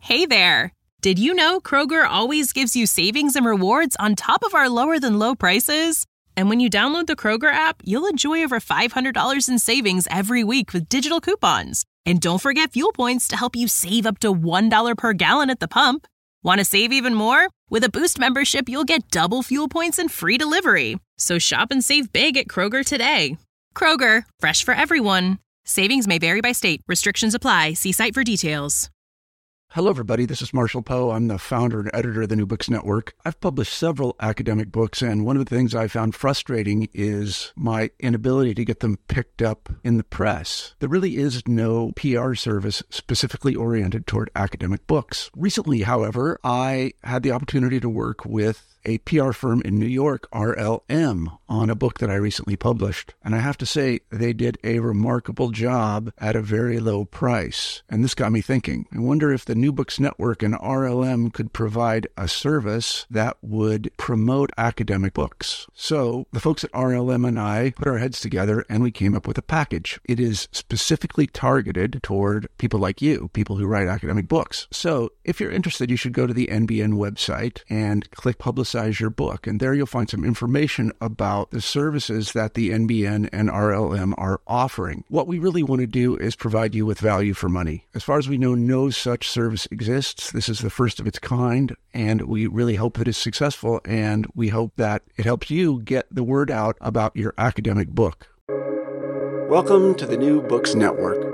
Hey there! Did you know Kroger always gives you savings and rewards on top of our lower-than-low prices? And when you download the Kroger app, you'll enjoy over $500 in savings every week with digital coupons. And don't forget fuel points to help you save up to $1 per gallon at the pump. Want to save even more? With a Boost membership, you'll get double fuel points and free delivery. So shop and save big at Kroger today. Kroger, fresh for everyone. Savings may vary by state. Restrictions apply. See site for details. Hello, everybody. This is Marshall Poe. I'm the founder and editor of the New Books Network. I've published several academic books, and one of the things I found frustrating is my inability to get them picked up in the press. There really is no PR service specifically oriented toward academic books. Recently, however, I had the opportunity to work with a PR firm in New York, RLM, on a book that I recently published. And I have to say, they did a remarkable job at a very low price. And this got me thinking. I wonder if the New Books Network and RLM could provide a service that would promote academic books. So the folks at RLM and I put our heads together and we came up with a package. It is specifically targeted toward people like you, people who write academic books. So if you're interested, you should go to the NBN website and click Publicize Your Book. And there you'll find some information about the services that the NBN and RLM are offering. What we really want to do is provide you with value for money. As far as we know, no such service exists. This is the first of its kind, and we really hope that it's successful, and we hope that it helps you get the word out about your academic book. Welcome to the New Books Network.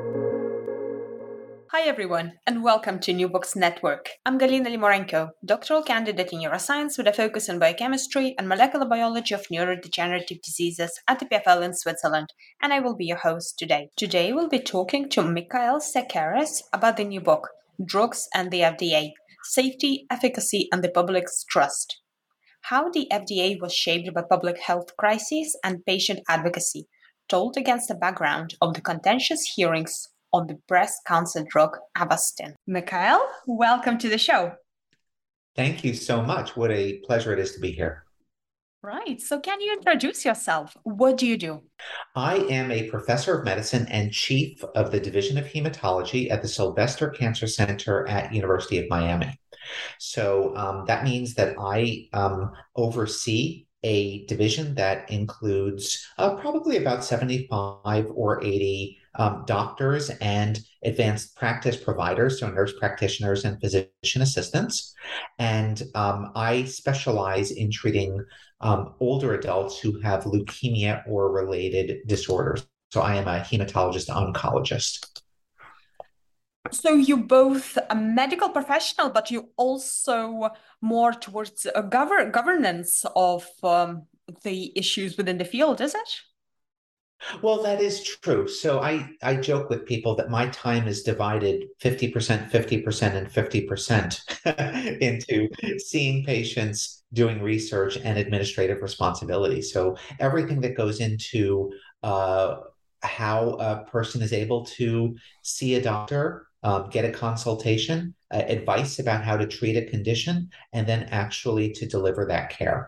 Hi everyone, and welcome to New Books Network. I'm Galina Limorenko, doctoral candidate in neuroscience with a focus on biochemistry and molecular biology of neurodegenerative diseases at the EPFL in Switzerland, and I will be your host today. Today we'll be talking to Mikhail Sakaris about the new book, Drugs and the FDA, Safety, Efficacy, and the Public's Trust. How the FDA was shaped by public health crises and patient advocacy, told against the background of the contentious hearings on the breast cancer drug Avastin. Mikhail, welcome to the show. Thank you so much. What a pleasure it is to be here. Right. So can you introduce yourself? What do you do? I am a professor of medicine and chief of the Division of Hematology at the Sylvester Cancer Center at University of Miami. So that means that I oversee a division that includes probably about 75 or 80 doctors and advanced practice providers, so nurse practitioners and physician assistants. And I specialize in treating older adults who have leukemia or related disorders. So I am a hematologist oncologist. So you're both a medical professional, but you also more towards a governance of the issues within the field, is it? Well, that is true. So I joke with people that my time is divided 50%, 50%, and 50% into seeing patients, doing research, and administrative responsibility. So everything that goes into how a person is able to see a doctor, get a consultation, advice about how to treat a condition, and then actually to deliver that care.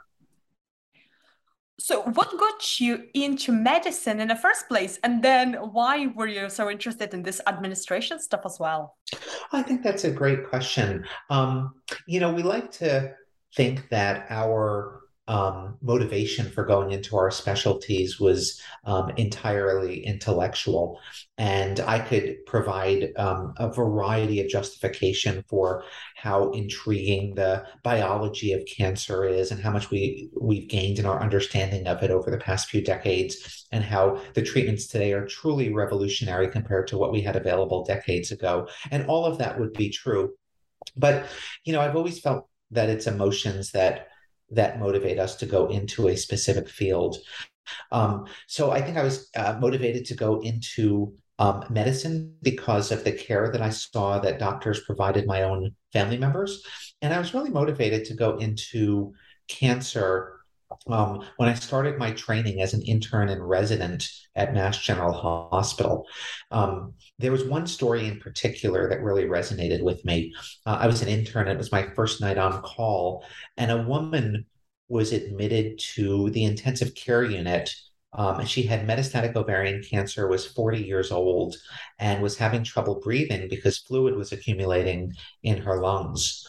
So what got you into medicine in the first place? And then why were you so interested in this administration stuff as well? I think that's a great question. We like to think that our motivation for going into our specialties was entirely intellectual. And I could provide a variety of justification for how intriguing the biology of cancer is and how much we've gained in our understanding of it over the past few decades, and how the treatments today are truly revolutionary compared to what we had available decades ago. And all of that would be true. But, I've always felt that it's emotions that motivate us to go into a specific field. So I think I was motivated to go into medicine because of the care that I saw that doctors provided my own family members. And I was really motivated to go into cancer when I started my training as an intern and resident at Mass General Hospital. There was one story in particular that really resonated with me. I was an intern. It was my first night on call, and a woman was admitted to the intensive care unit And she had metastatic ovarian cancer, was 40 years old, and was having trouble breathing because fluid was accumulating in her lungs.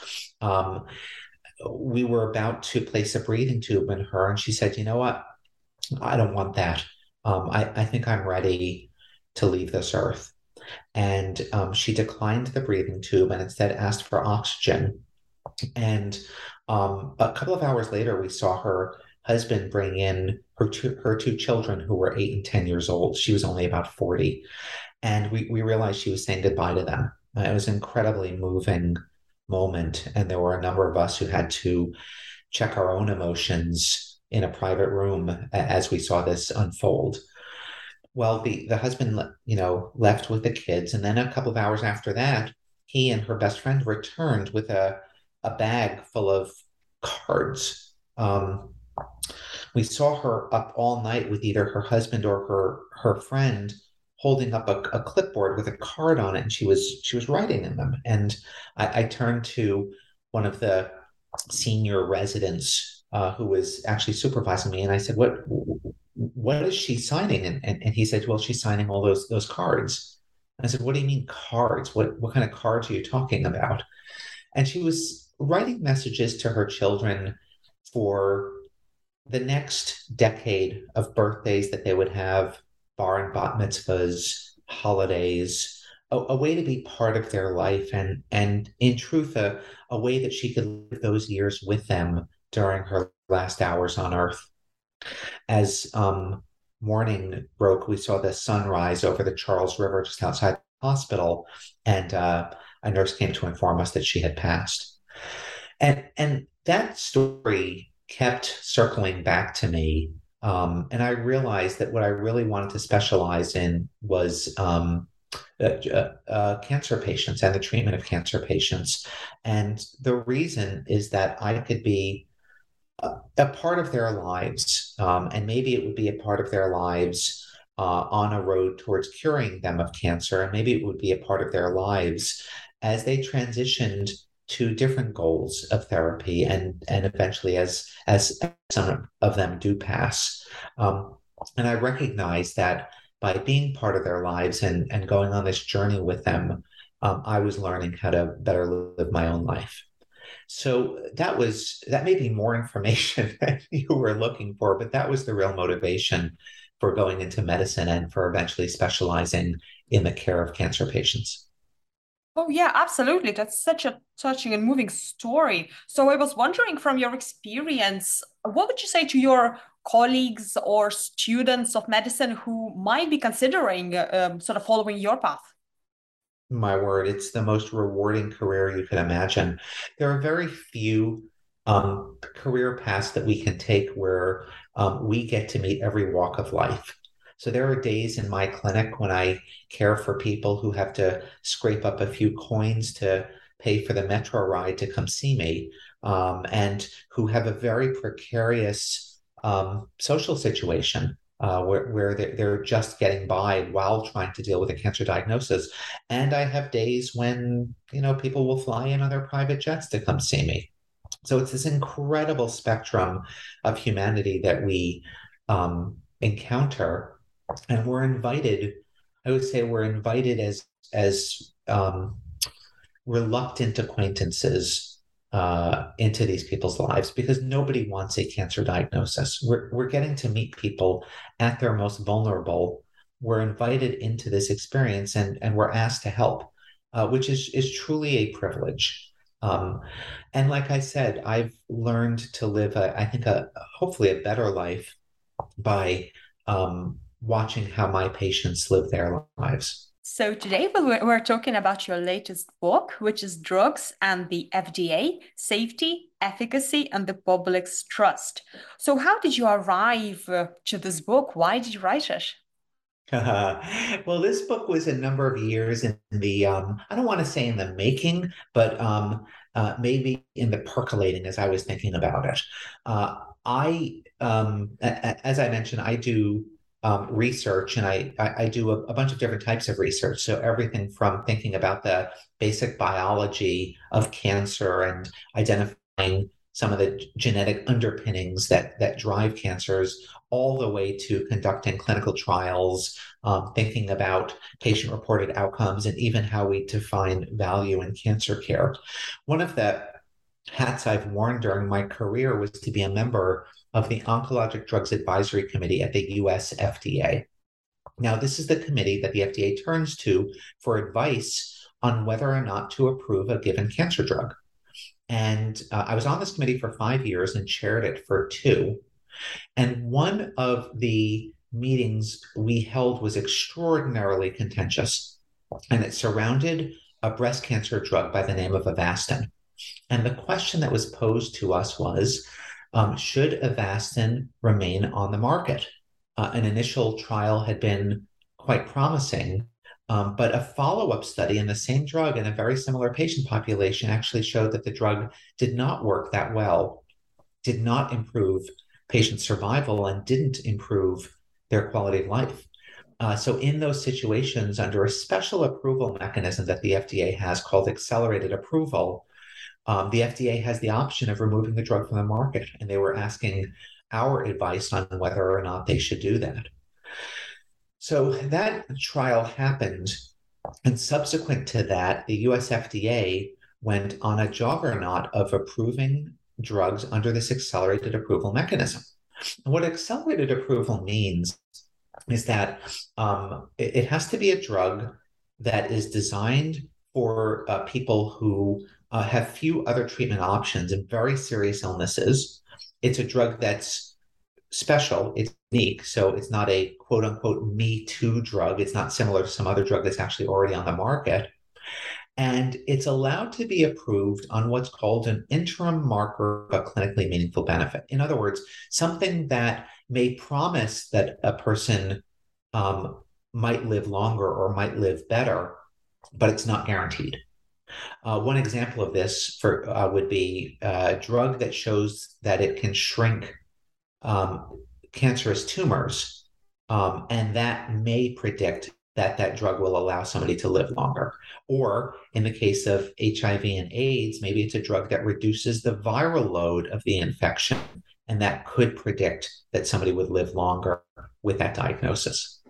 We were about to place a breathing tube in her, and she said, "You know what? I don't want that. I think I'm ready to leave this earth." And she declined the breathing tube and instead asked for oxygen. And a couple of hours later, we saw her husband bring in her two children who were 8 and 10 years old. She was only about 40. And we realized she was saying goodbye to them. It was an incredibly moving moment. And there were a number of us who had to check our own emotions in a private room as we saw this unfold. Well, the husband, left with the kids. And then a couple of hours after that, he and her best friend returned with a bag full of cards. We saw her up all night with either her husband or her friend holding up a clipboard with a card on it, and she was writing in them. And I turned to one of the senior residents who was actually supervising me, and I said, "What is she signing?" And he said, "Well, she's signing all those cards." And I said, "What do you mean cards? What kind of cards are you talking about?" And she was writing messages to her children for the next decade of birthdays that they would have, bar and bat mitzvahs, holidays, a way to be part of their life, and in truth, a way that she could live those years with them during her last hours on earth. As morning broke, we saw the sunrise over the Charles River just outside the hospital, and a nurse came to inform us that she had passed. And that story kept circling back to me. And I realized that what I really wanted to specialize in was cancer patients and the treatment of cancer patients. And the reason is that I could be a part of their lives, and maybe it would be a part of their lives on a road towards curing them of cancer, and maybe it would be a part of their lives as they transitioned to different goals of therapy, and eventually as some of them do pass. And I recognize that by being part of their lives and going on this journey with them, I was learning how to better live my own life. So that may be more information than you were looking for, but that was the real motivation for going into medicine and for eventually specializing in the care of cancer patients. Oh, yeah, absolutely. That's such a touching and moving story. So I was wondering, from your experience, what would you say to your colleagues or students of medicine who might be considering sort of following your path? My word, it's the most rewarding career you can imagine. There are very few career paths that we can take where we get to meet every walk of life. So there are days in my clinic when I care for people who have to scrape up a few coins to pay for the metro ride to come see me, and who have a very precarious social situation where they're just getting by while trying to deal with a cancer diagnosis. And I have days when, people will fly in on their private jets to come see me. So it's this incredible spectrum of humanity that we encounter. And we're invited, I would say we're invited as reluctant acquaintances into these people's lives, because nobody wants a cancer diagnosis. We're getting to meet people at their most vulnerable. We're invited into this experience, and we're asked to help, which is truly a privilege. And like I said, I've learned to live, hopefully a better life by watching how my patients live their lives. So today we're talking about your latest book, which is Drugs and the FDA: Safety, Efficacy, and the Public's Trust. So how did you arrive to this book? Why did you write it? Well, this book was a number of years in the, I don't want to say in the making, but maybe in the percolating as I was thinking about it. As I mentioned, I do research, and I do a bunch of different types of research. So everything from thinking about the basic biology of cancer and identifying some of the genetic underpinnings that drive cancers, all the way to conducting clinical trials, thinking about patient-reported outcomes, and even how we define value in cancer care. One of the hats I've worn during my career was to be a member of the Oncologic Drugs Advisory Committee at the US FDA. Now, this is the committee that the FDA turns to for advice on whether or not to approve a given cancer drug. And I was on this committee for 5 years and chaired it for 2. And one of the meetings we held was extraordinarily contentious, and it surrounded a breast cancer drug by the name of Avastin. And the question that was posed to us was, should Avastin remain on the market? An initial trial had been quite promising, but a follow-up study in the same drug in a very similar patient population actually showed that the drug did not work that well, did not improve patient survival, and didn't improve their quality of life. So in those situations, under a special approval mechanism that the FDA has called accelerated approval, the FDA has the option of removing the drug from the market, and they were asking our advice on whether or not they should do that. So that trial happened, and subsequent to that, the US FDA went on a juggernaut of approving drugs under this accelerated approval mechanism. And what accelerated approval means is that it has to be a drug that is designed for people who have few other treatment options and very serious illnesses. It's a drug that's special, it's unique, so it's not a quote unquote me too drug. It's not similar to some other drug that's actually already on the market. And it's allowed to be approved on what's called an interim marker of a clinically meaningful benefit. In other words, something that may promise that a person might live longer or might live better, but it's not guaranteed. One example of this would be a drug that shows that it can shrink cancerous tumors, and that may predict that drug will allow somebody to live longer. Or in the case of HIV and AIDS, maybe it's a drug that reduces the viral load of the infection, and that could predict that somebody would live longer with that diagnosis.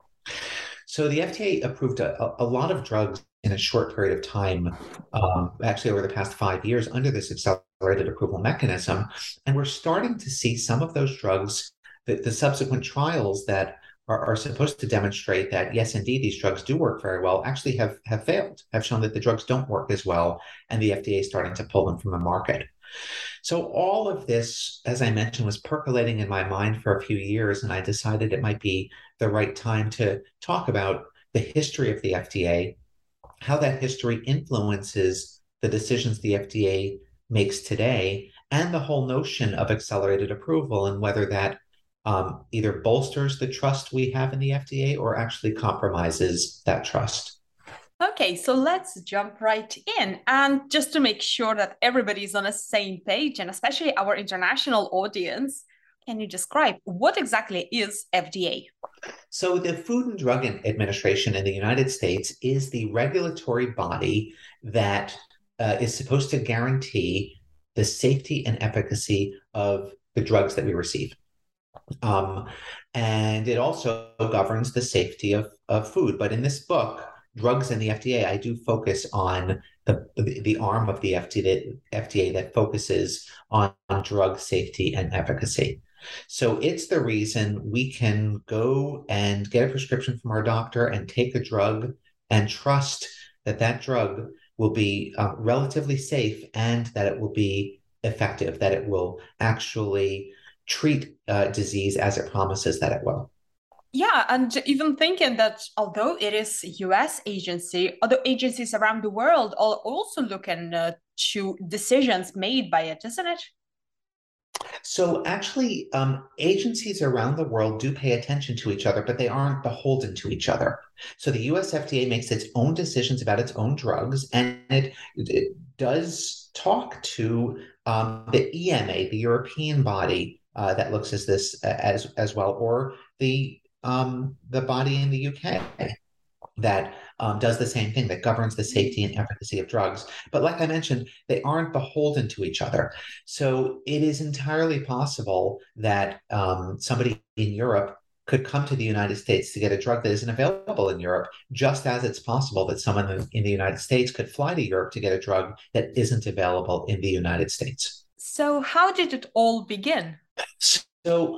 So the FDA approved a lot of drugs in a short period of time, actually over the past 5 years under this accelerated approval mechanism. And we're starting to see some of those drugs, the subsequent trials that are supposed to demonstrate that, yes, indeed, these drugs do work very well, actually have failed, have shown that the drugs don't work as well, and the FDA is starting to pull them from the market. So all of this, as I mentioned, was percolating in my mind for a few years, and I decided it might be the right time to talk about the history of the FDA, how that history influences the decisions the FDA makes today, and the whole notion of accelerated approval, and whether that either bolsters the trust we have in the FDA or actually compromises that trust. Okay, so let's jump right in. And just to make sure that everybody's on the same page, and especially our international audience, can you describe what exactly is FDA? So the Food and Drug Administration in the United States is the regulatory body that is supposed to guarantee the safety and efficacy of the drugs that we receive. And it also governs the safety of food. But in this book, Drugs and the FDA, I do focus on the arm of the FDA that focuses on drug safety and efficacy. So it's the reason we can go and get a prescription from our doctor and take a drug and trust that that drug will be relatively safe and that it will be effective, that it will actually treat disease as it promises that it will. Yeah, and even thinking that although it is a US agency, other agencies around the world are also looking to decisions made by it, isn't it? So actually, agencies around the world do pay attention to each other, but they aren't beholden to each other. So the US FDA makes its own decisions about its own drugs, and it does talk to the EMA, the European body that looks at this as well, or the body in the UK that does the same thing, that governs the safety and efficacy of drugs. But like I mentioned, they aren't beholden to each other. So it is entirely possible that somebody in Europe could come to the United States to get a drug that isn't available in Europe, just as it's possible that someone in the United States could fly to Europe to get a drug that isn't available in the United States. So how did it all begin? So,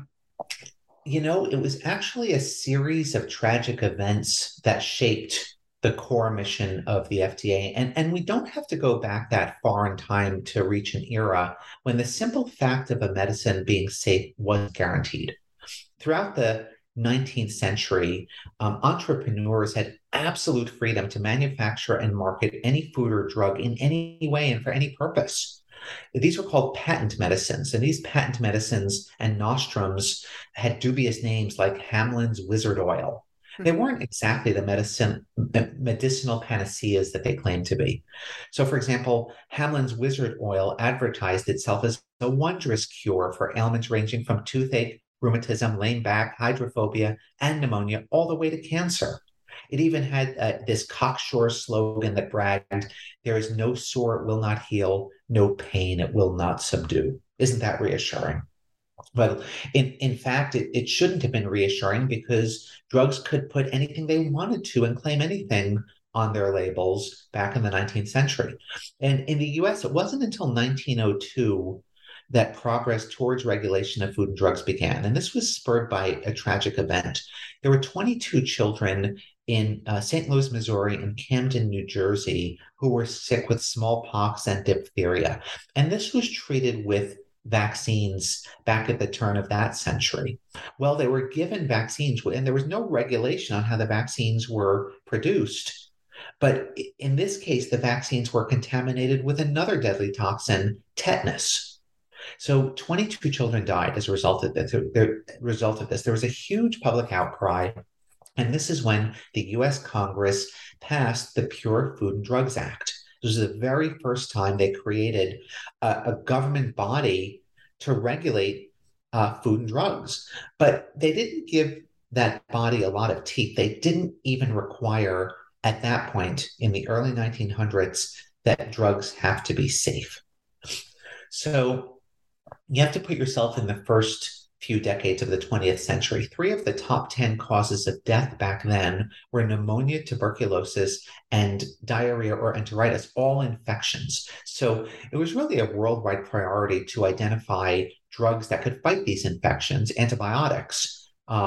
it was actually a series of tragic events that shaped the core mission of the FDA. And we don't have to go back that far in time to reach an era when the simple fact of a medicine being safe was guaranteed. Throughout the 19th century, entrepreneurs had absolute freedom to manufacture and market any food or drug in any way and for any purpose. These were called patent medicines, and these patent medicines and nostrums had dubious names like Hamlin's Wizard Oil. They weren't exactly the medicinal panaceas that they claimed to be. So, for example, Hamlin's Wizard Oil advertised itself as a wondrous cure for ailments ranging from toothache, rheumatism, lame back, hydrophobia, and pneumonia, all the way to cancer. It even had this cocksure slogan that bragged, "There is no sore it will not heal, no pain it will not subdue." Isn't that reassuring? Well, in fact, it shouldn't have been reassuring, because drugs could put anything they wanted to and claim anything on their labels back in the 19th century. And in the US, it wasn't until 1902 that progress towards regulation of food and drugs began. And this was spurred by a tragic event. There were 22 children in St. Louis, Missouri, and Camden, New Jersey, who were sick with smallpox and diphtheria. And this was treated with vaccines back at the turn of that century. Well, they were given vaccines, and there was no regulation on how the vaccines were produced. But in this case, the vaccines were contaminated with another deadly toxin, tetanus. So 22 children died as a result of this. There was a huge public outcry. And this is when the US Congress passed the Pure Food and Drugs Act. This was the very first time they created a government body to regulate food and drugs. But they didn't give that body a lot of teeth. They didn't even require, at that point in the early 1900s, that drugs have to be safe. So you have to put yourself in the first few decades of the 20th century. 3 of the top 10 causes of death back then were pneumonia, tuberculosis, and diarrhea or enteritis, all infections. So it was really a worldwide priority to identify drugs that could fight these infections, antibiotics.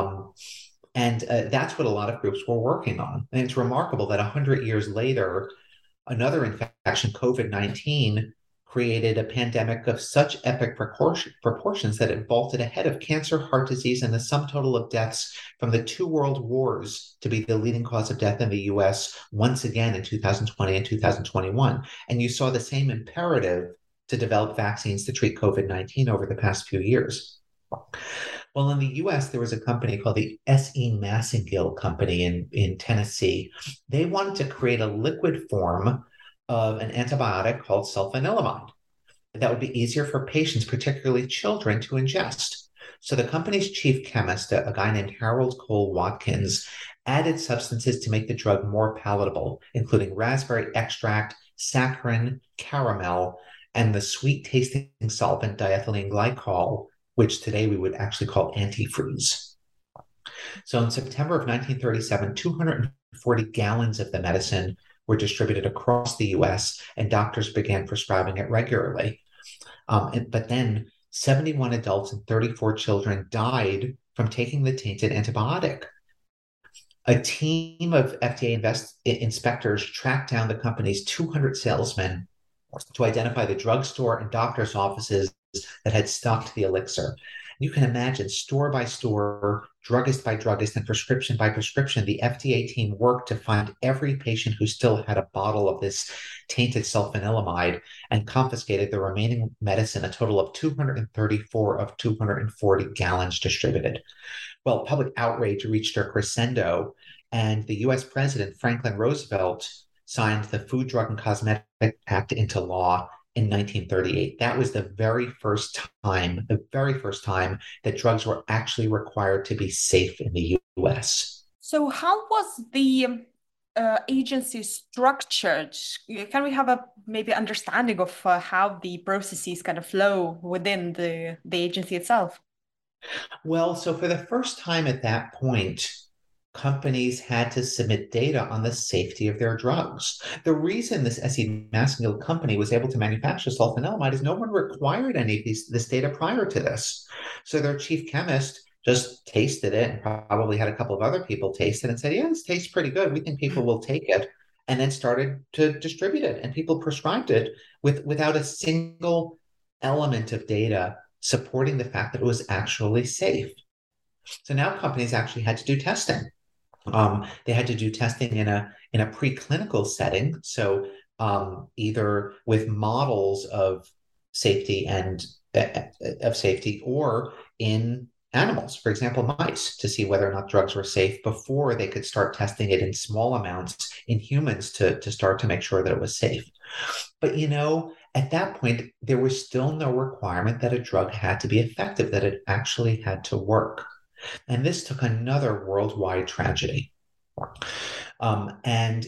And that's what a lot of groups were working on. And it's remarkable that 100 years later, another infection, COVID-19, created a pandemic of such epic proportions that it vaulted ahead of cancer, heart disease, and the sum total of deaths from the 2 world wars to be the leading cause of death in the US once again in 2020 and 2021. And you saw the same imperative to develop vaccines to treat COVID-19 over the past few years. Well, in the US, there was a company called the S.E. Massengill Company in Tennessee. They wanted to create a liquid form of an antibiotic called sulfanilamide that would be easier for patients, particularly children, to ingest. So the company's chief chemist, a guy named Harold Cole Watkins, added substances to make the drug more palatable, including raspberry extract, saccharin, caramel, and the sweet-tasting solvent diethylene glycol, which today we would actually call antifreeze. So in September of 1937, 240 gallons of the medicine were distributed across the US, and doctors began prescribing it regularly. But then 71 adults and 34 children died from taking the tainted antibiotic. A team of FDA inspectors tracked down the company's 200 salesmen to identify the drugstore and doctor's offices that had stocked the elixir. You can imagine, store by store, druggist by druggist, and prescription by prescription, the FDA team worked to find every patient who still had a bottle of this tainted sulfanilamide and confiscated the remaining medicine, a total of 234 of 240 gallons distributed. Well, public outrage reached a crescendo, and the US President Franklin Roosevelt signed the Food, Drug, and Cosmetic Act into law in 1938. That was the very first time that drugs were actually required to be safe in the US. So how was the agency structured? Can we have a maybe understanding of how the processes kind of flow within the agency itself? Well, so for the first time at that point, companies had to submit data on the safety of their drugs. The reason this SE Maskingill company was able to manufacture sulfanilamide is no one required any of this data prior to this. So their chief chemist just tasted it and probably had a couple of other people taste it and said, yeah, this tastes pretty good. We think people will take it. And then started to distribute it, and people prescribed it without a single element of data supporting the fact that it was actually safe. So now companies actually had to do testing. They had to do testing in a preclinical setting, so either with models of safety or in animals, for example, mice, to see whether or not drugs were safe before they could start testing it in small amounts in humans to start to make sure that it was safe. But at that point, there was still no requirement that a drug had to be effective, that it actually had to work. And this took another worldwide tragedy. And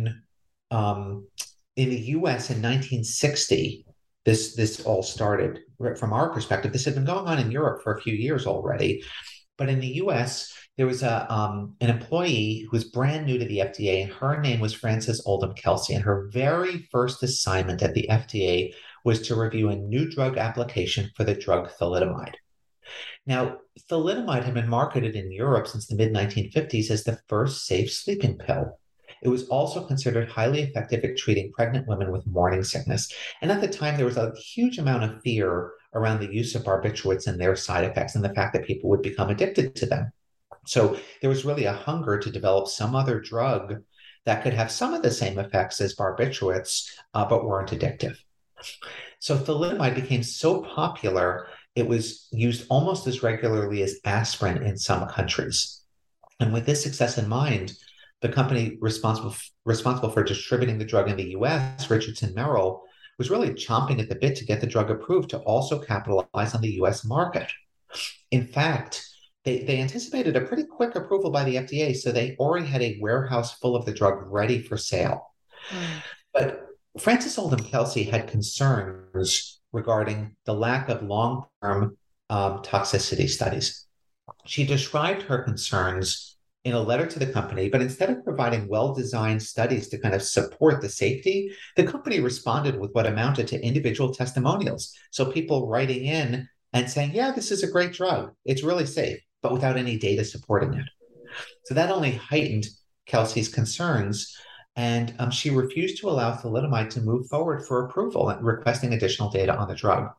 in the US in 1960, this all started. From our perspective, this had been going on in Europe for a few years already. But in the US, there was an employee who was brand new to the FDA, and her name was Frances Oldham Kelsey. And her very first assignment at the FDA was to review a new drug application for the drug thalidomide. Now, thalidomide had been marketed in Europe since the mid-1950s as the first safe sleeping pill. It was also considered highly effective at treating pregnant women with morning sickness. And at the time, there was a huge amount of fear around the use of barbiturates and their side effects and the fact that people would become addicted to them. So there was really a hunger to develop some other drug that could have some of the same effects as barbiturates, but weren't addictive. So thalidomide became so popular, it was used almost as regularly as aspirin in some countries. And with this success in mind, the company responsible for distributing the drug in the US, Richardson Merrill, was really chomping at the bit to get the drug approved to also capitalize on the US market. In fact, they anticipated a pretty quick approval by the FDA, so they already had a warehouse full of the drug ready for sale. But Frances Oldham Kelsey had concerns regarding the lack of long-term toxicity studies. She described her concerns in a letter to the company, but instead of providing well-designed studies to kind of support the safety, the company responded with what amounted to individual testimonials. So people writing in and saying, yeah, this is a great drug. It's really safe, but without any data supporting it. So that only heightened Kelsey's concerns, and she refused to allow thalidomide to move forward for approval, requesting additional data on the drug.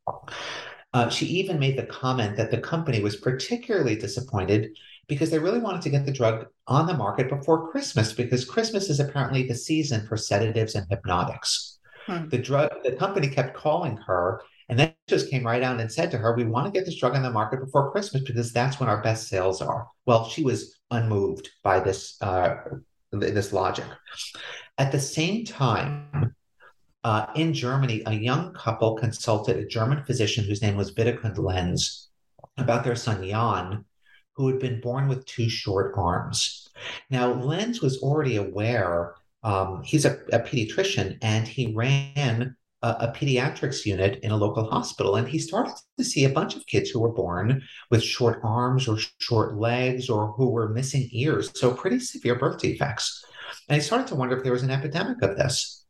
She even made the comment that the company was particularly disappointed because they really wanted to get the drug on the market before Christmas, because Christmas is apparently the season for sedatives and hypnotics. The company kept calling her, and then just came right out and said to her, we want to get this drug on the market before Christmas because that's when our best sales are. Well, she was unmoved by this logic. At the same time, in Germany, a young couple consulted a German physician whose name was Widukind Lenz about their son Jan, who had been born with two short arms. Now, Lenz was already aware, he's a pediatrician, and he ran a pediatrics unit in a local hospital. And he started to see a bunch of kids who were born with short arms or short legs or who were missing ears. So pretty severe birth defects. And he started to wonder if there was an epidemic of this.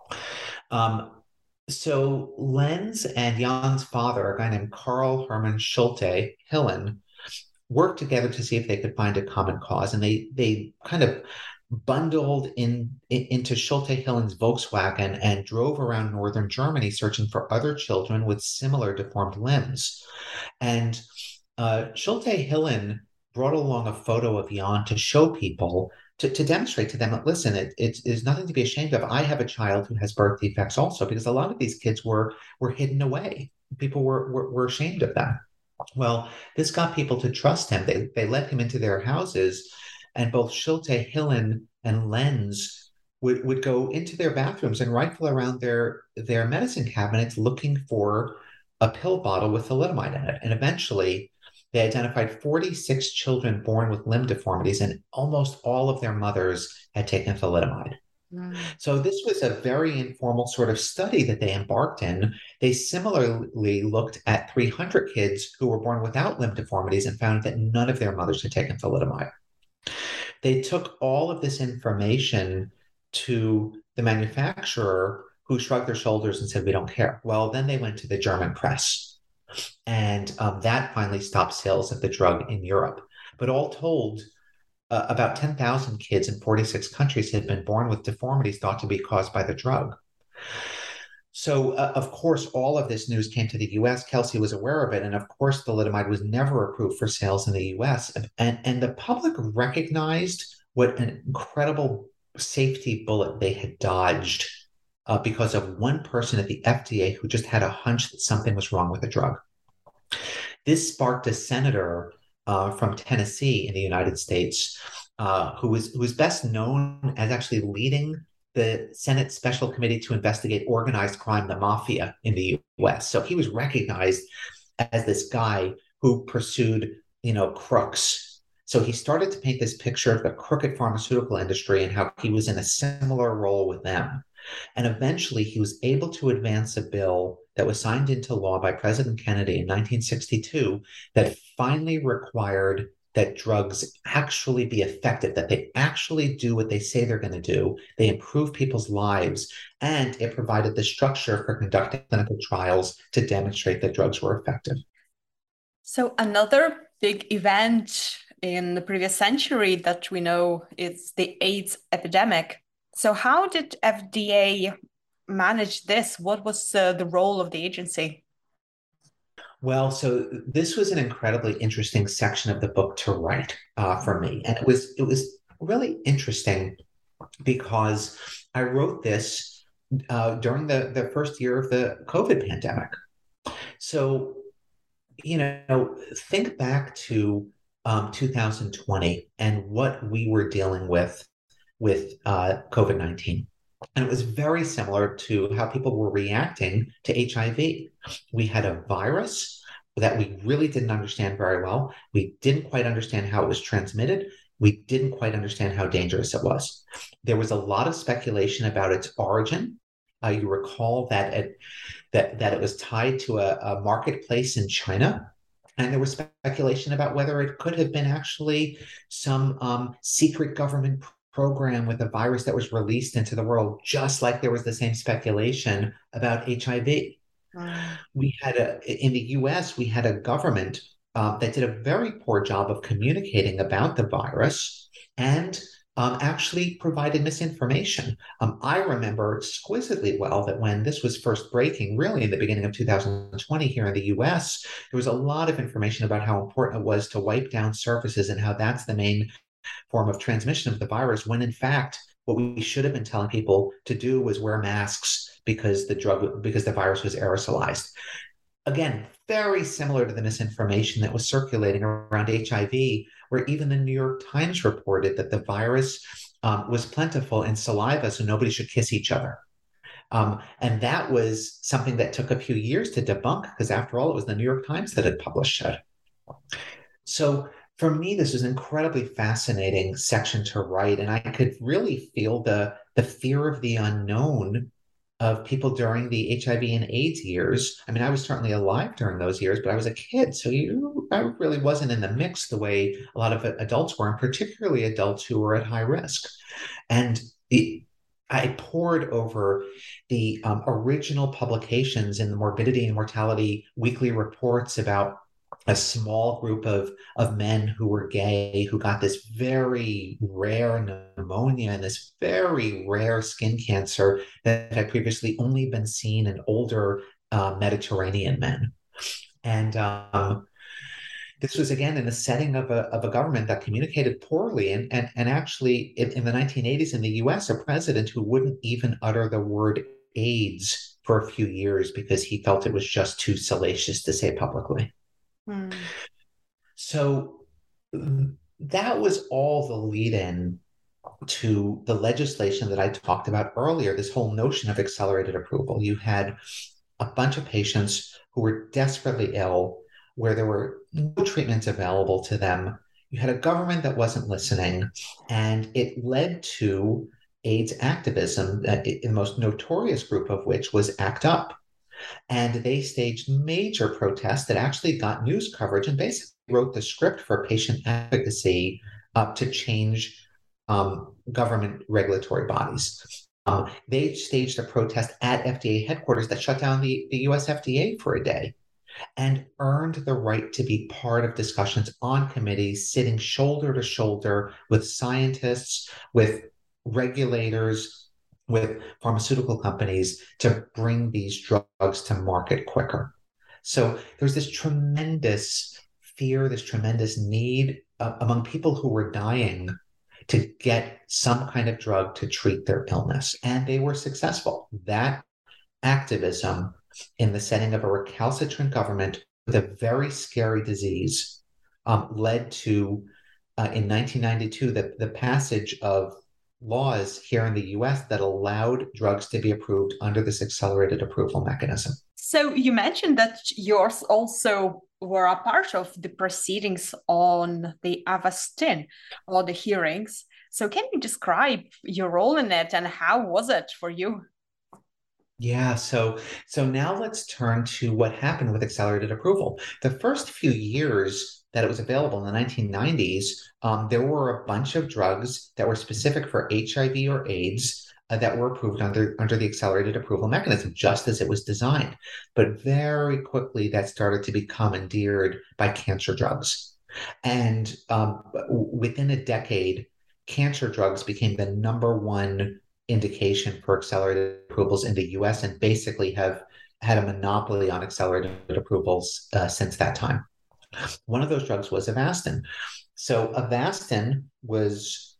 So Lenz and Jan's father, a guy named Karl Hermann Schulte Hillen, worked together to see if they could find a common cause. And they kind of bundled into Schulte Hillen's Volkswagen and drove around northern Germany searching for other children with similar deformed limbs. And Schulte Hillen brought along a photo of Jan to show people, to demonstrate to them that, listen, it is nothing to be ashamed of. I have a child who has birth defects also, because a lot of these kids were hidden away. People were ashamed of them. Well, this got people to trust him. They let him into their houses, and both Schulte, Hillen, and Lenz would go into their bathrooms and rifle around their medicine cabinets looking for a pill bottle with thalidomide in it. And eventually, they identified 46 children born with limb deformities, and almost all of their mothers had taken thalidomide. So this was a very informal sort of study that they embarked in. They similarly looked at 300 kids who were born without limb deformities and found that none of their mothers had taken thalidomide. They took all of this information to the manufacturer, who shrugged their shoulders and said, we don't care. Well, then they went to the German press, and that finally stopped sales of the drug in Europe. But all told, about 10,000 kids in 46 countries had been born with deformities thought to be caused by the drug. So, of course, all of this news came to the US. Kelsey was aware of it. And of course, thalidomide was never approved for sales in the US. And the public recognized what an incredible safety bullet they had dodged because of one person at the FDA who just had a hunch that something was wrong with the drug. This sparked a senator from Tennessee in the United States, who was best known as actually leading the Senate Special Committee to investigate organized crime, the mafia in the US. So he was recognized as this guy who pursued, crooks. So he started to paint this picture of the crooked pharmaceutical industry and how he was in a similar role with them. And eventually he was able to advance a bill that was signed into law by President Kennedy in 1962 that finally required that drugs actually be effective, that they actually do what they say they're going to do. They improve people's lives, and it provided the structure for conducting clinical trials to demonstrate that drugs were effective. So another big event in the previous century that we know is the AIDS epidemic. So how did FDA manage this? What was the role of the agency? Well, so this was an incredibly interesting section of the book to write for me. And it was really interesting because I wrote this during the first year of the COVID pandemic. So, think back to 2020 and what we were dealing with COVID-19. And it was very similar to how people were reacting to HIV. We had a virus that we really didn't understand very well. We didn't quite understand how it was transmitted. We didn't quite understand how dangerous it was. There was a lot of speculation about its origin. You recall that it was tied to a marketplace in China. And there was speculation about whether it could have been actually some secret government program with a virus that was released into the world, just like there was the same speculation about HIV. We had in the US, we had a government that did a very poor job of communicating about the virus and actually provided misinformation. I remember exquisitely well that when this was first breaking, really in the beginning of 2020 here in the US, there was a lot of information about how important it was to wipe down surfaces and how that's the main form of transmission of the virus, when in fact, what we should have been telling people to do was wear masks because the virus was aerosolized. Again, very similar to the misinformation that was circulating around HIV, where even the New York Times reported that the virus was plentiful in saliva, so nobody should kiss each other. And that was something that took a few years to debunk, because after all, it was the New York Times that had published it. So for me, this was an incredibly fascinating section to write, and I could really feel the fear of the unknown of people during the HIV and AIDS years. I mean, I was certainly alive during those years, but I was a kid, so I really wasn't in the mix the way a lot of adults were, and particularly adults who were at high risk. And I pored over the original publications in the Morbidity and Mortality weekly reports about a small group of men who were gay, who got this very rare pneumonia and this very rare skin cancer that had previously only been seen in older Mediterranean men. And this was, again, in the setting of a government that communicated poorly. And actually, in the 1980s in the US, a president who wouldn't even utter the word AIDS for a few years because he felt it was just too salacious to say publicly. So that was all the lead-in to the legislation that I talked about earlier, this whole notion of accelerated approval. You had a bunch of patients who were desperately ill where there were no treatments available to them. You had a government that wasn't listening, and it led to AIDS activism, the most notorious group of which was ACT UP. And they staged major protests that actually got news coverage and basically wrote the script for patient advocacy to change government regulatory bodies. They staged a protest at FDA headquarters that shut down the US FDA for a day and earned the right to be part of discussions on committees, sitting shoulder to shoulder with scientists, with regulators, with pharmaceutical companies to bring these drugs to market quicker. So there's this tremendous fear, this tremendous need among people who were dying to get some kind of drug to treat their illness. And they were successful. That activism in the setting of a recalcitrant government with a very scary disease led to, in 1992, the passage of laws here in the US that allowed drugs to be approved under this accelerated approval mechanism. So you mentioned that yours also were a part of the proceedings on the Avastin or the hearings. So can you describe your role in it and how was it for you? Yeah, so now let's turn to what happened with accelerated approval. The first few years that it was available in the 1990s, there were a bunch of drugs that were specific for HIV or AIDS that were approved under the accelerated approval mechanism, just as it was designed. But very quickly, that started to be commandeered by cancer drugs. And within a decade, cancer drugs became the number one indication for accelerated approvals in the US and basically have had a monopoly on accelerated approvals since that time. One of those drugs was Avastin. So Avastin was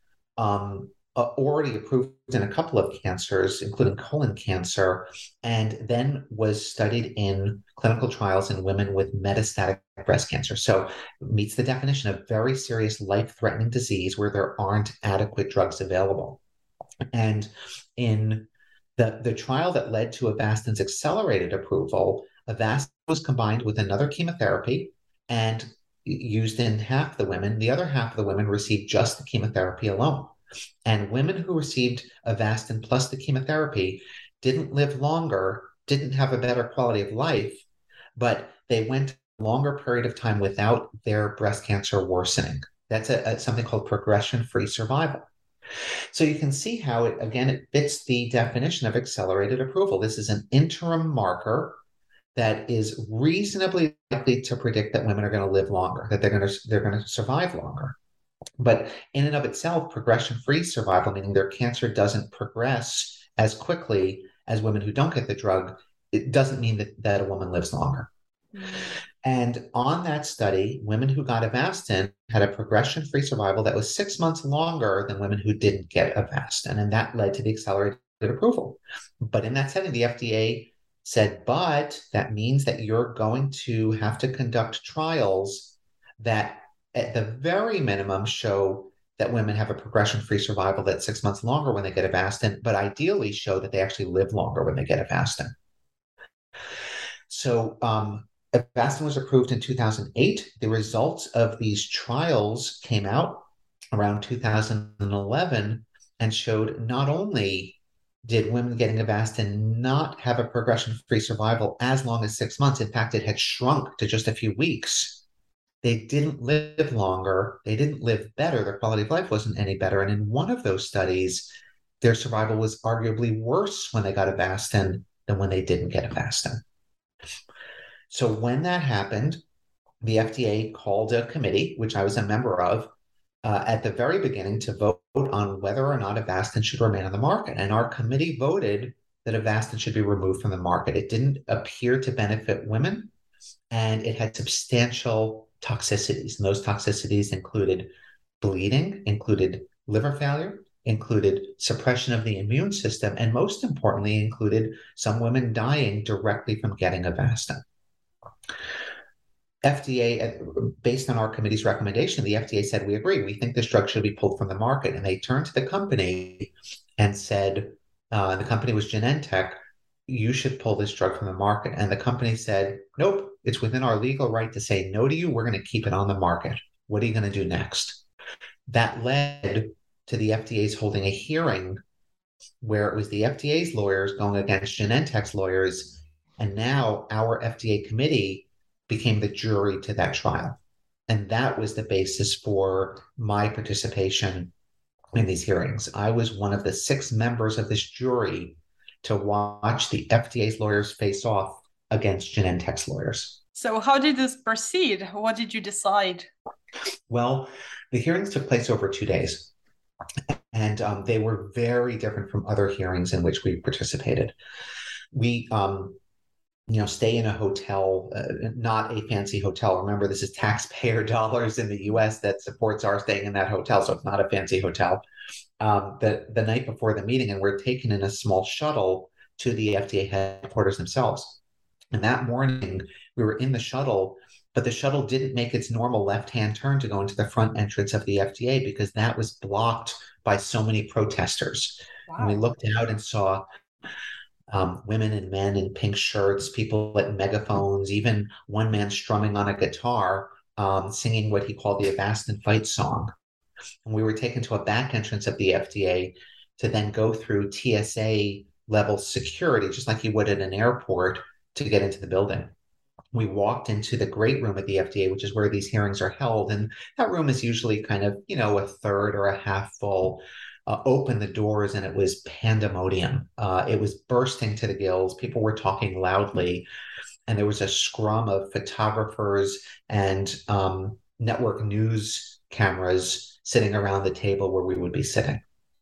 already approved in a couple of cancers, including colon cancer, and then was studied in clinical trials in women with metastatic breast cancer. So it meets the definition of very serious life-threatening disease where there aren't adequate drugs available. And in the trial that led to Avastin's accelerated approval, Avastin was combined with another chemotherapy and used in half the women. The other half of the women received just the chemotherapy alone. And women who received Avastin plus the chemotherapy didn't live longer, didn't have a better quality of life, but they went a longer period of time without their breast cancer worsening. That's something called progression-free survival. So you can see how it fits the definition of accelerated approval. This is an interim marker that is reasonably likely to predict that women are going to live longer, that they're going to survive longer. But in and of itself, progression-free survival, meaning their cancer doesn't progress as quickly as women who don't get the drug, it doesn't mean that a woman lives longer. Mm-hmm. And on that study, women who got Avastin had a progression-free survival that was 6 months longer than women who didn't get Avastin, and that led to the accelerated approval. But in that setting, the FDA said, but that means that you're going to have to conduct trials that at the very minimum show that women have a progression-free survival that's 6 months longer when they get Avastin, but ideally show that they actually live longer when they get Avastin. So Avastin was approved in 2008. The results of these trials came out around 2011 and showed not only did women getting Avastin not have a progression-free survival as long as 6 months, in fact, it had shrunk to just a few weeks. They didn't live longer. They didn't live better. Their quality of life wasn't any better. And in one of those studies, their survival was arguably worse when they got Avastin than when they didn't get Avastin. So when that happened, the FDA called a committee, which I was a member of, at the very beginning to vote on whether or not Avastin should remain on the market. And our committee voted that Avastin should be removed from the market. It didn't appear to benefit women, and it had substantial toxicities. And those toxicities included bleeding, included liver failure, included suppression of the immune system, and most importantly, included some women dying directly from getting Avastin. FDA, based on our committee's recommendation, the FDA said, we agree. We think this drug should be pulled from the market. And they turned to the company and said, the company was Genentech, you should pull this drug from the market. And the company said, nope, it's within our legal right to say no to you. We're going to keep it on the market. What are you going to do next? That led to the FDA's holding a hearing where it was the FDA's lawyers going against Genentech's lawyers. And now our FDA committee became the jury to that trial. And that was the basis for my participation in these hearings. I was one of the 6 members of this jury to watch the FDA's lawyers face off against Genentech's lawyers. So how did this proceed? What did you decide? Well, the hearings took place over 2 days, and they were very different from other hearings in which we participated. We stay in a hotel, not a fancy hotel. Remember, this is taxpayer dollars in the US that supports our staying in that hotel, so it's not a fancy hotel. The night before the meeting, and we're taken in a small shuttle to the FDA headquarters themselves. And that morning, we were in the shuttle, but the shuttle didn't make its normal left-hand turn to go into the front entrance of the FDA because that was blocked by so many protesters. Wow. And we looked out and saw women and men in pink shirts, people at megaphones, even one man strumming on a guitar, singing what he called the Avastin fight song. And we were taken to a back entrance of the FDA to then go through TSA level security, just like you would at an airport, to get into the building. We walked into the great room at the FDA, which is where these hearings are held. And that room is usually kind of, a third or a half full. Opened the doors and it was pandemonium. It was bursting to the gills. People were talking loudly. And there was a scrum of photographers and network news cameras sitting around the table where we would be sitting.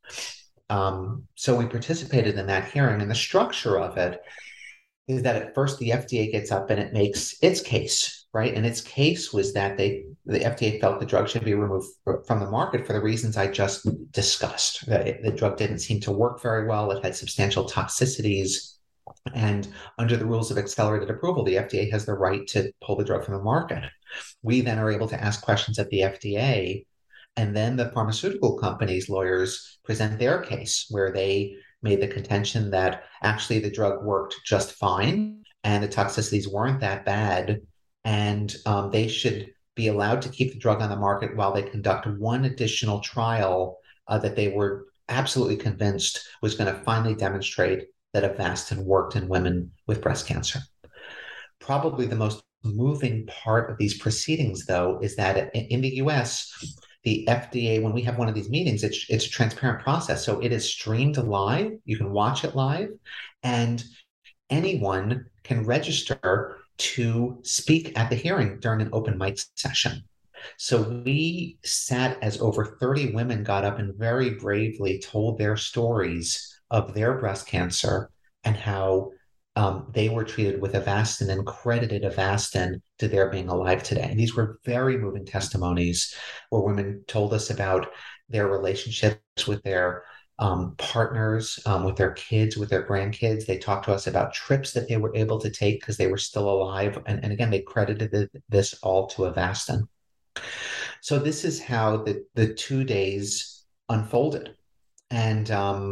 So we participated in that hearing, and the structure of it is that at first the FDA gets up and it makes its case, right? And its case was that the FDA felt the drug should be removed from the market for the reasons I just discussed. The drug didn't seem to work very well. It had substantial toxicities. And under the rules of accelerated approval, the FDA has the right to pull the drug from the market. We then are able to ask questions at the FDA, and then the pharmaceutical companies' lawyers present their case, where they made the contention that actually the drug worked just fine and the toxicities weren't that bad, and they should be allowed to keep the drug on the market while they conduct one additional trial that they were absolutely convinced was going to finally demonstrate that Avastin worked in women with breast cancer. Probably the most moving part of these proceedings, though, is that in the US, the FDA, when we have one of these meetings, it's a transparent process. So it is streamed live. You can watch it live, and anyone can register to speak at the hearing during an open mic session. So we sat as over 30 women got up and very bravely told their stories of their breast cancer and how they were treated with Avastin and credited Avastin to their being alive today. And these were very moving testimonies where women told us about their relationships with their partners, with their kids, with their grandkids. They talked to us about trips that they were able to take because they were still alive. And again, they credited this all to Avastin. So this is how the 2 days unfolded. And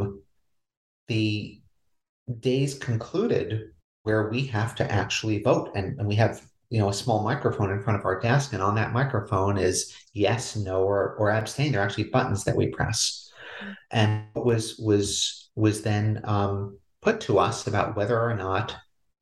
the days concluded where we have to actually vote. And we have, a small microphone in front of our desk. And on that microphone is yes, no, or abstain. There are actually buttons that we press. And what was then put to us about whether or not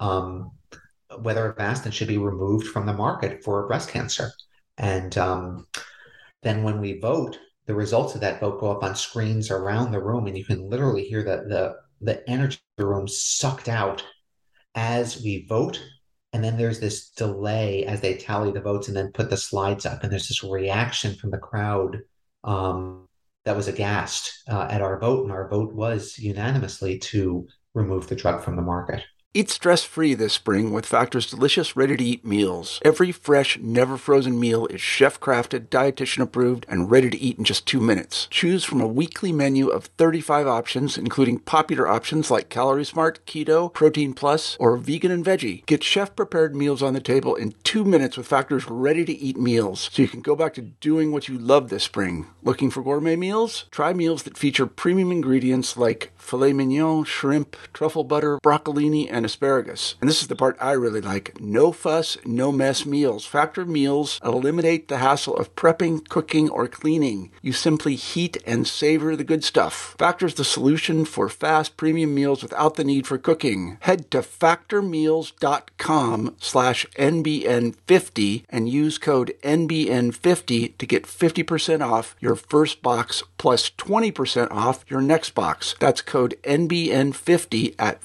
whether Avastin should be removed from the market for breast cancer. And then when we vote, the results of that vote go up on screens around the room, and you can literally hear the energy of the room sucked out as we vote. And then there's this delay as they tally the votes and then put the slides up. And there's this reaction from the crowd that was aghast at our vote. And our vote was unanimously to remove the drug from the market. Eat stress-free this spring with Factor's delicious ready-to-eat meals. Every fresh, never-frozen meal is chef-crafted, dietitian-approved, and ready to eat in just 2 minutes. Choose from a weekly menu of 35 options, including popular options like Calorie Smart, Keto, Protein Plus, or Vegan and Veggie. Get chef-prepared meals on the table in 2 minutes with Factor's ready-to-eat meals, so you can go back to doing what you love this spring. Looking for gourmet meals? Try meals that feature premium ingredients like filet mignon, shrimp, truffle butter, broccolini, and asparagus. And this is the part I really like. No fuss, no mess meals. Factor meals eliminate the hassle of prepping, cooking, or cleaning. You simply heat and savor the good stuff. Factor's the solution for fast premium meals without the need for cooking. Head to factormeals.com/NBN50 and use code NBN50 to get 50% off your first box plus 20% off your next box. That's code NBN50 at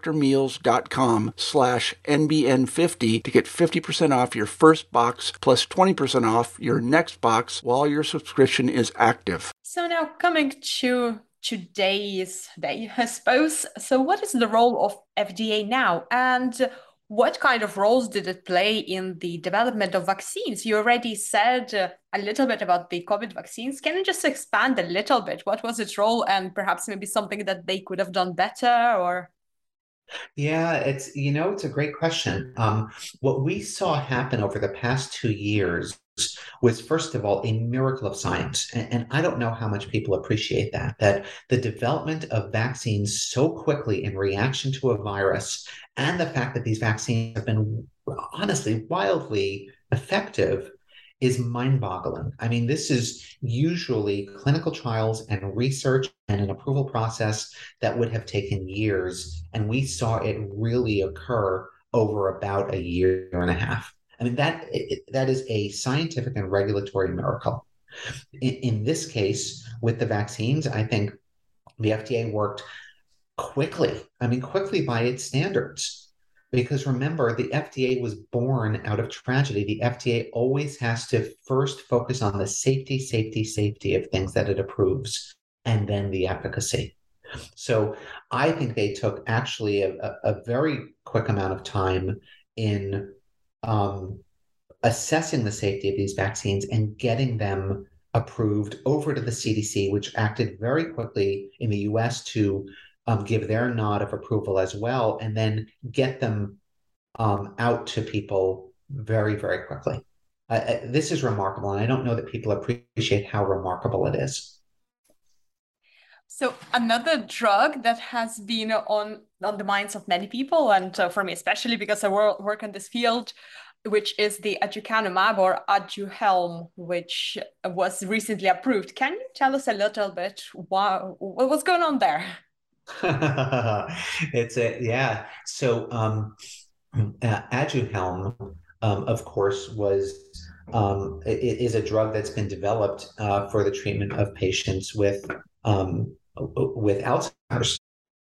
factormeals.com/NBN50 to get 50% off your first box plus 20% off your next box while your subscription is active. So now coming to today's day, I suppose. So what is the role of FDA now? And what kind of roles did it play in the development of vaccines? You already said a little bit about the COVID vaccines. Can you just expand a little bit? What was its role and perhaps maybe something that they could have done better or? Yeah, it's a great question. What we saw happen over the past 2 years was, first of all, a miracle of science. And I don't know how much people appreciate that the development of vaccines so quickly in reaction to a virus, and the fact that these vaccines have been honestly wildly effective is mind-boggling. I mean, this is usually clinical trials and research and an approval process that would have taken years, and we saw it really occur over about a year and a half. I mean, that is a scientific and regulatory miracle. In this case, with the vaccines, I think the FDA worked quickly. I mean, quickly by its standards. Because remember, the FDA was born out of tragedy. The FDA always has to first focus on the safety of things that it approves, and then the efficacy. So I think they took actually a very quick amount of time in assessing the safety of these vaccines and getting them approved over to the CDC, which acted very quickly in the US to give their nod of approval as well, and then get them out to people very, very quickly. This is remarkable, and I don't know that people appreciate how remarkable it is. So another drug that has been on the minds of many people, and for me especially because I work in this field, which is the aducanumab or Aduhelm, which was recently approved. Can you tell us a little bit what's going on there? So Aduhelm, of course, is a drug that's been developed for the treatment of patients with Alzheimer's.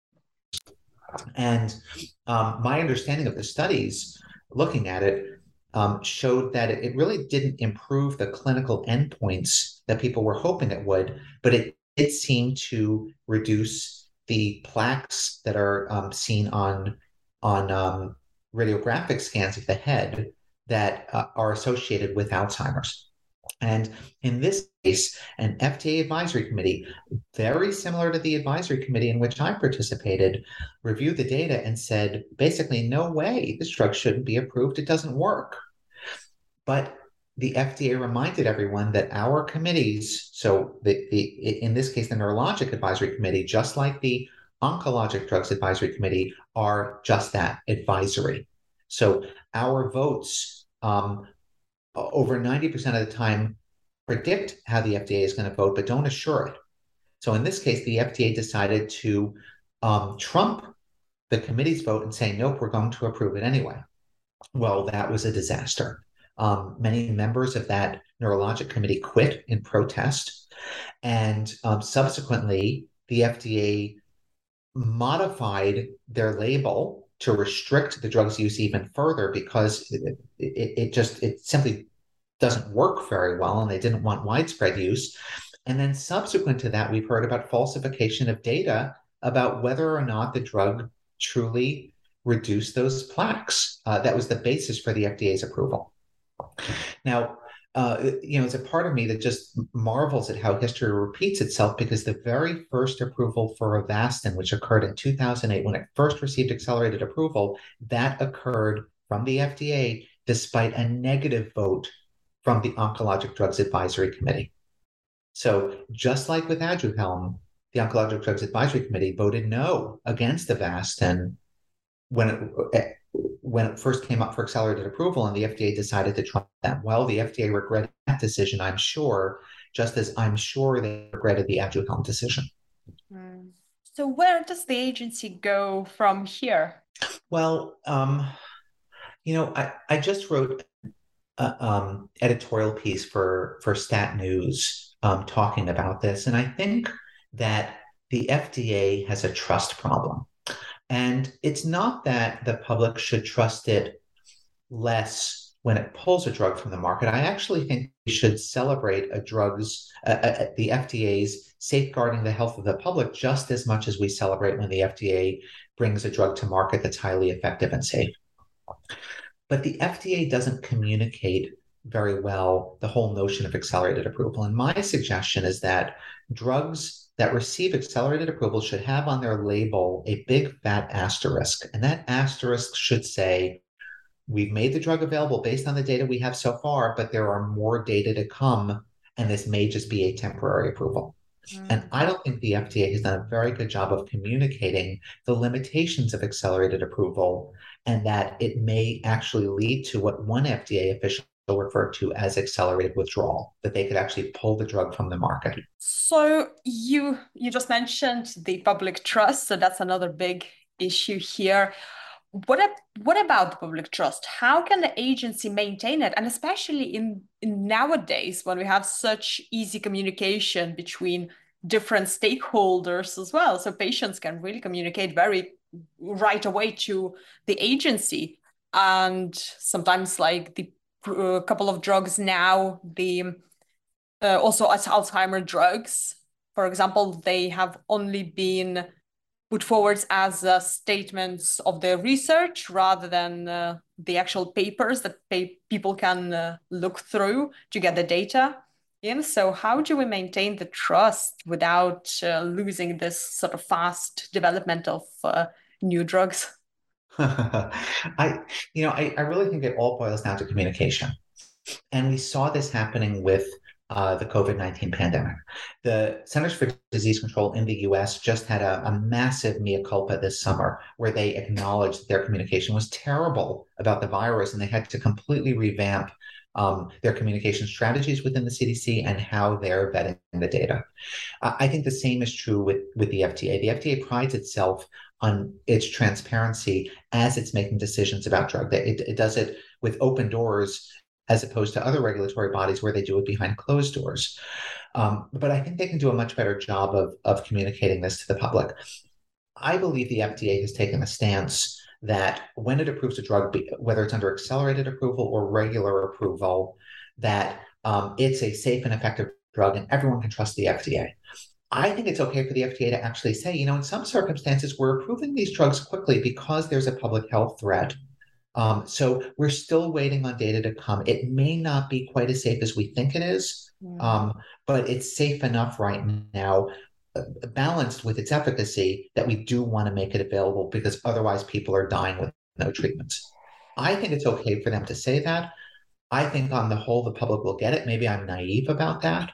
And my understanding of the studies looking at it showed that it really didn't improve the clinical endpoints that people were hoping it would, but it did seem to reduce the plaques that are seen on radiographic scans of the head that are associated with Alzheimer's. And in this case, an FDA advisory committee, very similar to the advisory committee in which I participated, reviewed the data and said, basically, no way, this drug shouldn't be approved. It doesn't work. But the FDA reminded everyone that our committees, so in this case, the Neurologic Advisory Committee, just like the Oncologic Drugs Advisory Committee, are just that, advisory. So our votes over 90% of the time predict how the FDA is going to vote, but don't assure it. So in this case, the FDA decided to trump the committee's vote and say, nope, we're going to approve it anyway. Well, that was a disaster. Many members of that neurologic committee quit in protest. And subsequently, the FDA modified their label to restrict the drug's use even further because it simply doesn't work very well, and they didn't want widespread use. And then subsequent to that, we've heard about falsification of data about whether or not the drug truly reduce those plaques. That was the basis for the FDA's approval. Now, it's a part of me that just marvels at how history repeats itself, because the very first approval for Avastin, which occurred in 2008, when it first received accelerated approval, that occurred from the FDA despite a negative vote from the Oncologic Drugs Advisory Committee. So just like with Aduhelm, the Oncologic Drugs Advisory Committee voted no against Avastin when it first came up for accelerated approval, and the FDA decided to try them. Well, the FDA regretted that decision, I'm sure, just as I'm sure they regretted the Aduhelm decision. So where does the agency go from here? Well, I just wrote an editorial piece for Stat News talking about this, and I think that the FDA has a trust problem. And it's not that the public should trust it less when it pulls a drug from the market. I actually think we should celebrate the FDA's safeguarding the health of the public just as much as we celebrate when the FDA brings a drug to market that's highly effective and safe. But the FDA doesn't communicate very well the whole notion of accelerated approval. And my suggestion is that drugs that receive accelerated approval should have on their label a big fat asterisk. And that asterisk should say, we've made the drug available based on the data we have so far, but there are more data to come, and this may just be a temporary approval. And I don't think the FDA has done a very good job of communicating the limitations of accelerated approval, and that it may actually lead to what one FDA official referred to as accelerated withdrawal, that they could actually pull the drug from the market. So you just mentioned the public trust, so that's another big issue here. What about the public trust? How can the agency maintain it? And especially in nowadays, when we have such easy communication between different stakeholders as well, so patients can really communicate very right away to the agency. And sometimes, like the couple of drugs now, also as Alzheimer drugs, for example, they have only been put forward as statements of their research rather than the actual papers that people can look through to get the data in. So how do we maintain the trust without losing this sort of fast development of new drugs? I really think it all boils down to communication. And we saw this happening with the COVID-19 pandemic. The Centers for Disease Control in the US just had a massive mea culpa this summer, where they acknowledged that their communication was terrible about the virus, and they had to completely revamp their communication strategies within the CDC and how they're vetting the data. I think the same is true with the FDA. The FDA prides itself on its transparency as it's making decisions about drug. It does it with open doors, as opposed to other regulatory bodies where they do it behind closed doors. But I think they can do a much better job of communicating this to the public. I believe the FDA has taken a stance that when it approves a drug, whether it's under accelerated approval or regular approval, that it's a safe and effective drug and everyone can trust the FDA. I think it's okay for the FDA to actually say, in some circumstances, we're approving these drugs quickly because there's a public health threat. So we're still waiting on data to come. It may not be quite as safe as we think it is, but it's safe enough right now, balanced with its efficacy, that we do want to make it available, because otherwise people are dying with no treatments. I think it's okay for them to say that. I think on the whole, the public will get it. Maybe I'm naive about that.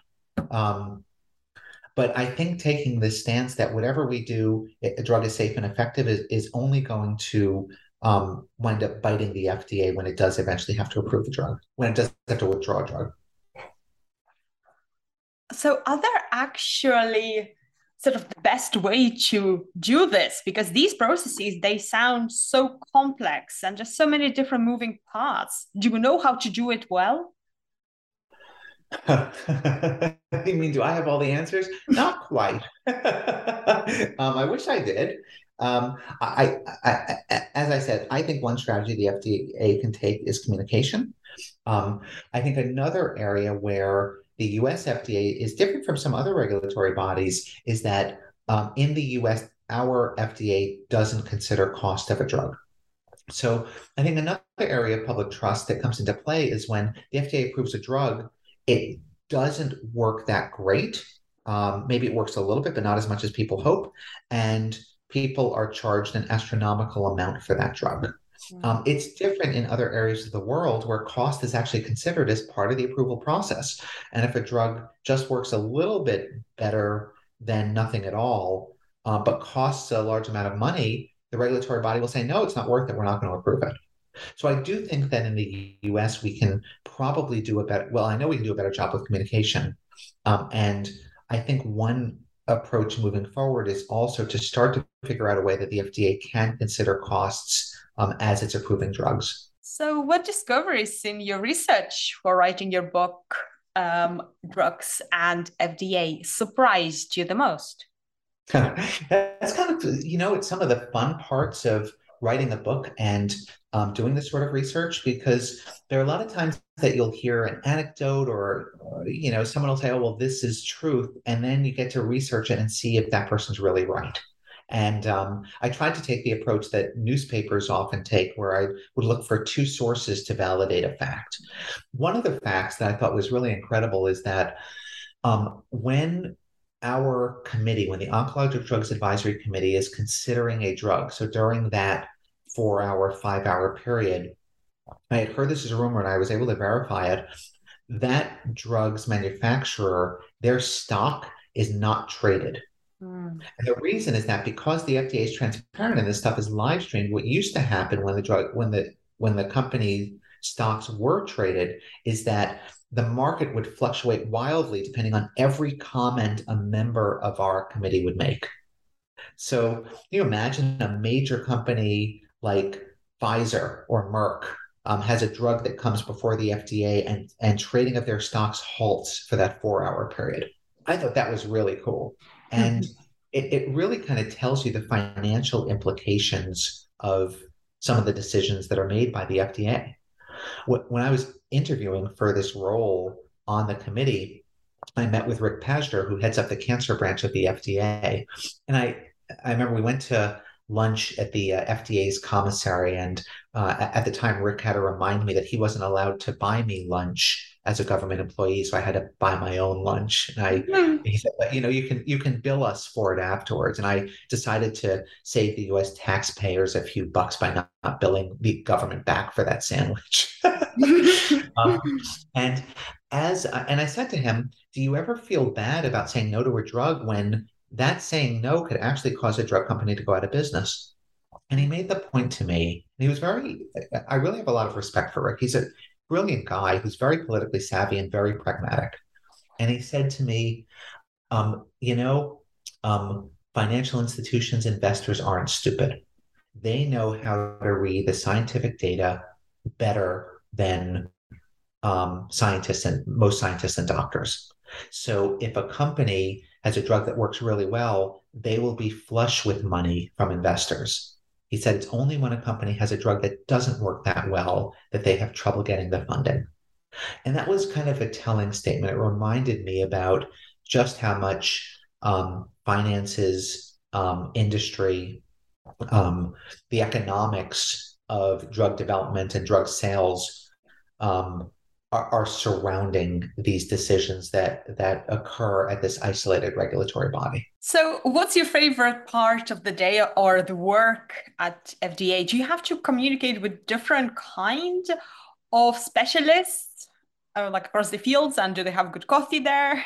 But I think taking this stance that whatever we do, a drug is safe and effective is only going to wind up biting the FDA when it does eventually have to approve the drug, when it does have to withdraw a drug. So are there actually sort of the best way to do this? Because these processes, they sound so complex and just so many different moving parts. Do you know how to do it well? You mean, do I have all the answers? Not quite. I wish I did. As I said, I think one strategy the FDA can take is communication. I think another area where the US FDA is different from some other regulatory bodies is that in the US, our FDA doesn't consider cost of a drug. So I think another area of public trust that comes into play is when the FDA approves a drug, it doesn't work that great. Maybe it works a little bit, but not as much as people hope. And people are charged an astronomical amount for that drug. It's different in other areas of the world where cost is actually considered as part of the approval process. And if a drug just works a little bit better than nothing at all, but costs a large amount of money, the regulatory body will say, no, it's not worth it. We're not going to approve it. So I do think that in the US, we can probably do a better, well, I know we can do a better job with communication. And I think one approach moving forward is also to start to figure out a way that the FDA can consider costs as it's approving drugs. So, what discoveries in your research for writing your book, Drugs and FDA, surprised you the most? That's kind of, it's some of the fun parts of writing a book and doing this sort of research, because there are a lot of times that you'll hear an anecdote or someone will say, oh, well, this is truth. And then you get to research it and see if that person's really right. And I tried to take the approach that newspapers often take, where I would look for two sources to validate a fact. One of the facts that I thought was really incredible is that when our committee, when the Oncologic Drugs Advisory Committee is considering a drug, so during that 4-hour, 5-hour period, I had heard this as a rumor and I was able to verify it, that drug's manufacturer, their stock is not traded. And the reason is that because the FDA is transparent and this stuff is live streamed, what used to happen when the company stocks were traded is that the market would fluctuate wildly depending on every comment a member of our committee would make. So you imagine a major company like Pfizer or Merck has a drug that comes before the FDA and trading of their stocks halts for that 4-hour period. I thought that was really cool. And it really kind of tells you the financial implications of some of the decisions that are made by the FDA. When I was interviewing for this role on the committee, I met with Rick Pazdur, who heads up the cancer branch of the FDA. And I remember we went to lunch at the FDA's commissary. And at the time, Rick had to remind me that he wasn't allowed to buy me lunch as a government employee, so I had to buy my own lunch. And he said, but, you can bill us for it afterwards. And I decided to save the U.S. taxpayers a few bucks by not billing the government back for that sandwich. And I said to him, do you ever feel bad about saying no to a drug when that saying no could actually cause a drug company to go out of business? And he made the point to me, and I really have a lot of respect for Rick. He's a brilliant guy who's very politically savvy and very pragmatic. And he said to me, financial institutions, investors aren't stupid. They know how to read the scientific data better than most scientists and doctors. So if a company has a drug that works really well, they will be flush with money from investors. He said it's only when a company has a drug that doesn't work that well that they have trouble getting the funding. And that was kind of a telling statement. It reminded me about just how much finances, industry, the economics of drug development and drug sales are surrounding these decisions that occur at this isolated regulatory body. So what's your favorite part of the day or the work at FDA? Do you have to communicate with different kinds of specialists like across the fields, and do they have good coffee there?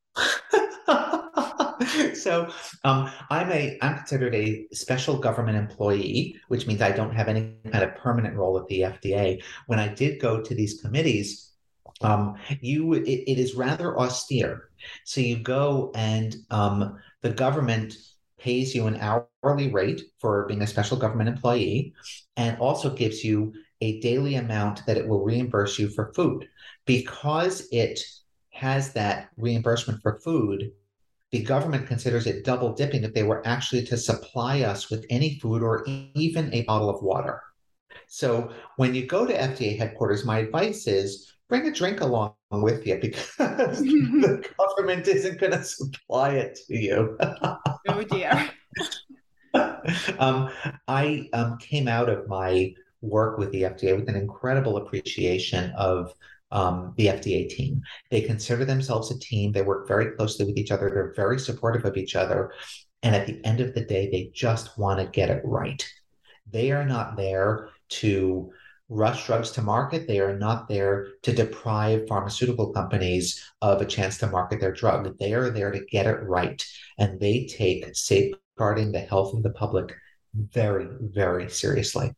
So I'm considered a special government employee, which means I don't have any kind of permanent role at the FDA. When I did go to these committees, it is rather austere. So you go and the government pays you an hourly rate for being a special government employee, and also gives you a daily amount that it will reimburse you for food. Because it has that reimbursement for food, the government considers it double dipping if they were actually to supply us with any food or even a bottle of water. So when you go to FDA headquarters, my advice is bring a drink along with you, because the government isn't going to supply it to you. Oh dear. I came out of my work with the FDA with an incredible appreciation of the FDA team. They consider themselves a team. They work very closely with each other. They're very supportive of each other. And at the end of the day, they just want to get it right. They are not there to rush drugs to market. They are not there to deprive pharmaceutical companies of a chance to market their drug. They are there to get it right. And they take safeguarding the health of the public very, very seriously.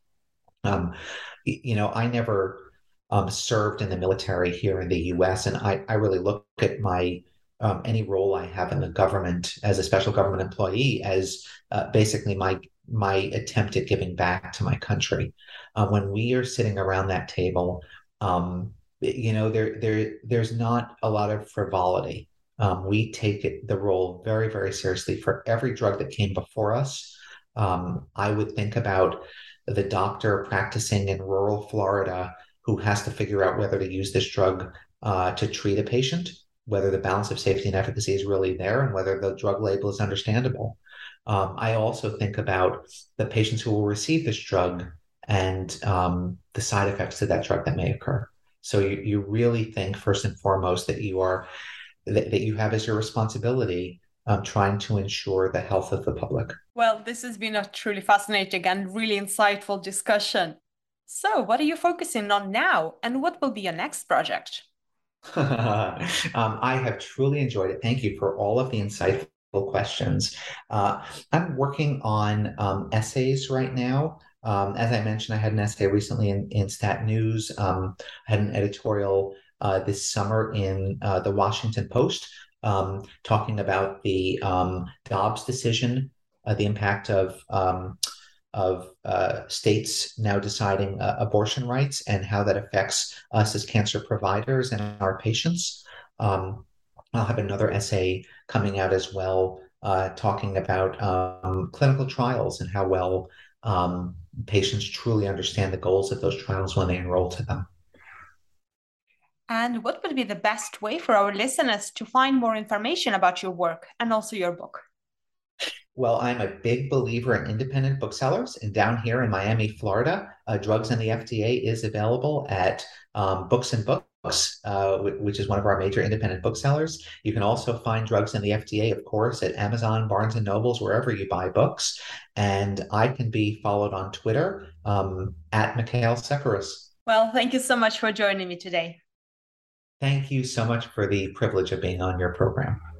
I never served in the military here in the US, and I really look at my any role I have in the government as a special government employee as basically my attempt at giving back to my country. When we are sitting around that table, there's not a lot of frivolity. We take the role very, very seriously. For every drug that came before us, I would think about the doctor practicing in rural Florida who has to figure out whether to use this drug to treat a patient, whether the balance of safety and efficacy is really there, and whether the drug label is understandable. I also think about the patients who will receive this drug and the side effects to that drug that may occur. So you really think first and foremost that you have as your responsibility trying to ensure the health of the public. Well, this has been a truly fascinating and really insightful discussion. So, what are you focusing on now, and what will be your next project? I have truly enjoyed it. Thank you for all of the insightful questions. I'm working on essays right now. As I mentioned, I had an essay recently in Stat News. I had an editorial this summer in the Washington Post talking about the Dobbs decision, the impact of states now deciding abortion rights and how that affects us as cancer providers and our patients. I'll have another essay coming out as well, talking about clinical trials and how well patients truly understand the goals of those trials when they enroll to them. And what would be the best way for our listeners to find more information about your work and also your book? Well, I'm a big believer in independent booksellers. And down here in Miami, Florida, Drugs and the FDA is available at Books and Books, which is one of our major independent booksellers. You can also find Drugs and the FDA, of course, at Amazon, Barnes and Nobles, wherever you buy books. And I can be followed on Twitter at Mikhail Seferis. Well, thank you so much for joining me today. Thank you so much for the privilege of being on your program.